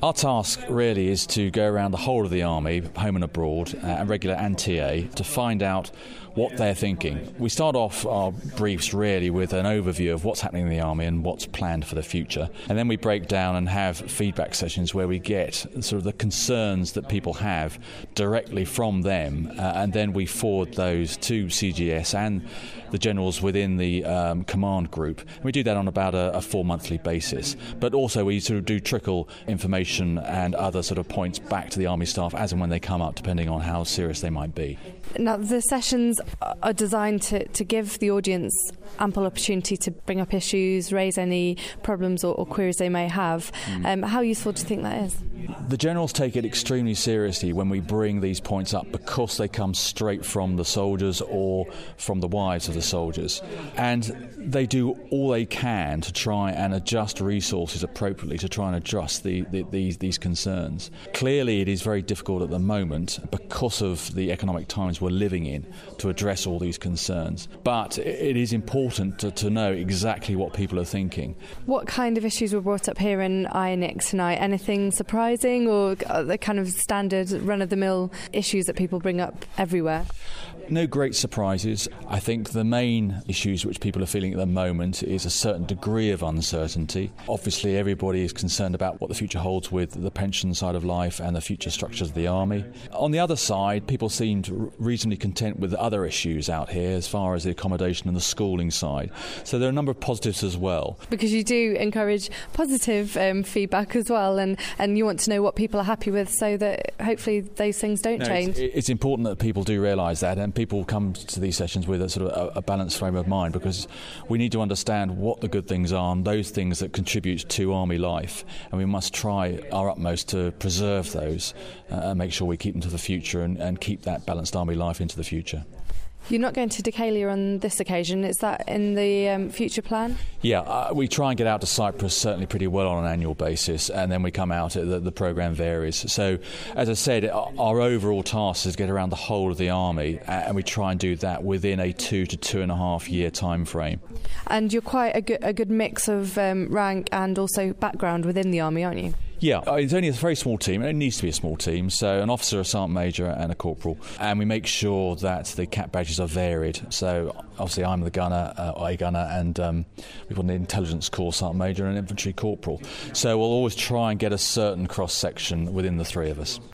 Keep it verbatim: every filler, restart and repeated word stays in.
Our task really is to go around the whole of the Army, home and abroad, uh, and regular and T A, to find out what they're thinking. We start off our briefs really with an overview of what's happening in the Army and what's planned for the future. And then we break down and have feedback sessions where we get sort of the concerns that people have directly from them, uh, and then we forward those to C G S and the generals within the um, command group. We do that on about a, a four-monthly basis. But also we sort of do trickle information and other sort of points back to the Army staff as and when they come up, depending on how serious they might be. Now, the sessions are designed to, to give the audience ample opportunity to bring up issues, raise any problems or, or queries they may have. Mm. Um, how useful do you think that is? The generals take it extremely seriously when we bring these points up, because they come straight from the soldiers or from the wives of the soldiers. And they do all they can to try and adjust resources appropriately to try and address the, the, these, these concerns. Clearly, it is very difficult at the moment because of the economic times we're living in to address all these concerns. But it is important to, to know exactly what people are thinking. What kind of issues were brought up here in I N I C tonight? Anything surprising, or the kind of standard run-of-the-mill issues that people bring up everywhere? No great surprises. I think the main issues which people are feeling at the moment is a certain degree of uncertainty. Obviously, everybody is concerned about what the future holds with the pension side of life and the future structures of the Army. On the other side, people seemed reasonably content with other issues out here as far as the accommodation and the schooling side. So there are a number of positives as well. Because you do encourage positive um, feedback as well, and, and you want to know what people are happy with so that hopefully those things don't no, change. It's, it's important that people do realise that, and people come to these sessions with a sort of a, a balanced frame of mind, because we need to understand what the good things are and those things that contribute to Army life, and we must try our utmost to preserve those uh, and make sure we keep them to the future and, and keep that balanced Army life into the future. You're not going to Decalia on this occasion. Is that in the um, future plan? Yeah, uh, we try and get out to Cyprus certainly pretty well on an annual basis, and then we come out, the, the programme varies. So, as I said, our, our overall task is to get around the whole of the Army, and we try and do that within a two to two and a half year time frame. And you're quite a good, a good mix of um, rank and also background within the Army, aren't you? Yeah, it's only a very small team. It needs to be a small team. So an officer, a sergeant major and a corporal. And we make sure that the cap badges are varied. So obviously I'm the gunner, uh, a gunner, and um, we've got an intelligence corps sergeant major and an infantry corporal. So we'll always try and get a certain cross-section within the three of us.